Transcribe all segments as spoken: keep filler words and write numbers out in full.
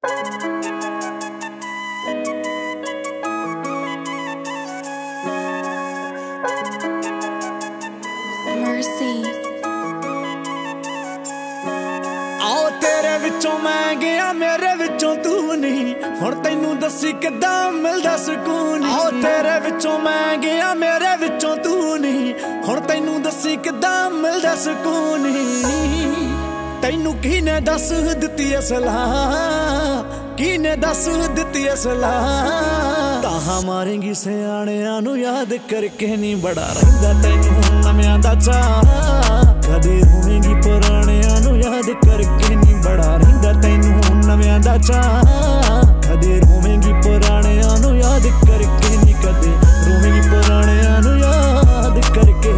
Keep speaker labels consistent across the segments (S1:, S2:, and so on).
S1: आओ तेरे विचों मैं गया मेरे विचों तू नहीं हुण तैनू दसी किद्दां मिलदा सुकून। आओ तेरे विचों मैं गया मेरे विचों तू नहीं हुण तैनू दसी किद्दां मिलदा सुकून। तैनू किने दस दित्ती सलाह किने दस दित्ती सलाह ताहां मारेंगी सियाणियां नू याद करके नी बड़ा रहिंदा तैनू नव्यां दा चाह कदे होवेंगी पुराणियां नू याद करके नी बड़ा रहिंदा तैनू नव्यां दा चाह कदे होवेंगी पुराणियां नू याद करके नी कदे रोवेंगी पुराणियां नू याद करके।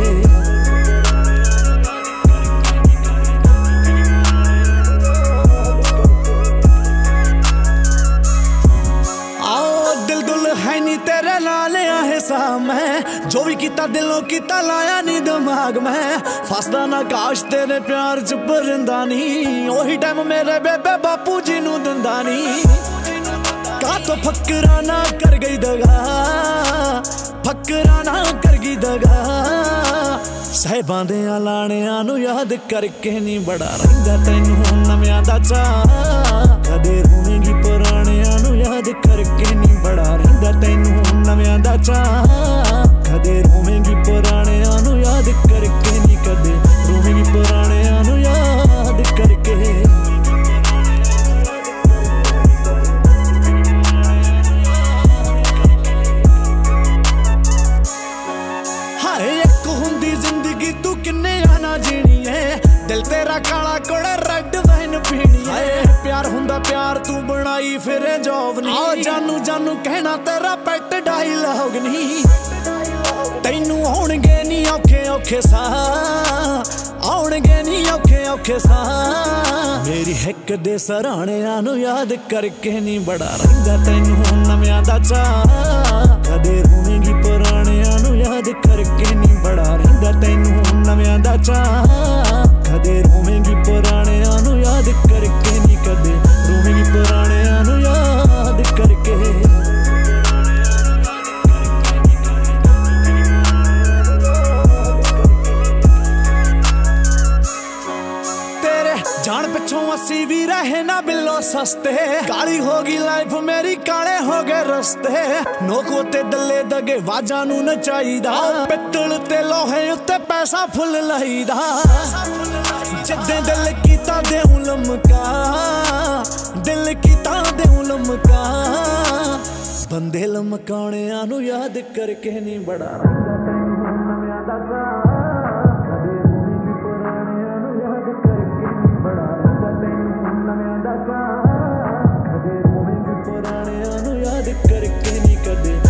S1: तेरे ला लिया है सा मैं जो भी किता दिलों किता लाया नी दिमाग में फसदा ना काश तेरे प्यार च परिंदा नी ओही टाइम मेरे बेबे बापू जी नू दिंदा नी। का तो फकरा ना कर गई दगा फकरा ना कर गई दगा साहिबां दे लाणियां नू याद करके नी बड़ा रहिंदा तैनू नव्यां दा चाह कदे रोवेंगी पुराणियां नू याद करके नी बड़ा रहिंदा तैनू नव्यां दा चाह कदे रोवेंगी पुराणियां नू याद करके नी कदे रोवेंगी पुराणियां नू याद करके। जिंदगी तू किन्ने आना जीनी है दिल तेरा काला कोड़े रेड वाइन पीनी है प्यार हुंदा प्यार तू बनाई फिर जॉब नी आओ जानू जानू कहना तेरा पेट डायलॉग नी तैनू आउणगे नी औखे औखे सा आउणगे नी औखे औखे सा मेरी हिक दे सराणियां नू याद करके नी बड़ा रहिंदा तैनू नव्यां दा चाह कदे रोवेंगी पुराणियां नू याद करके नी बड़ा रहिंदा तैनू नव्यां दा चाह कदे रोवेंगी पुराणियां नू याद करके नी कदे रोवेंगी पुराणियां नू याद करके। जान पिछों असी भी रहे ना बिलो सस्ते काली होगी लाइफ मेरी काले हो गए रस्ते नोको ते दले दगे वाजा नू नचाईदा पित्तल ते लोहे उत्ते पैसा फुल लाईदा जिद्दे दिल कीता देऊं लमका दिल कीता देऊं लमका बंदे लमकाणियां नू याद करके नी बड़ा करके नी कदे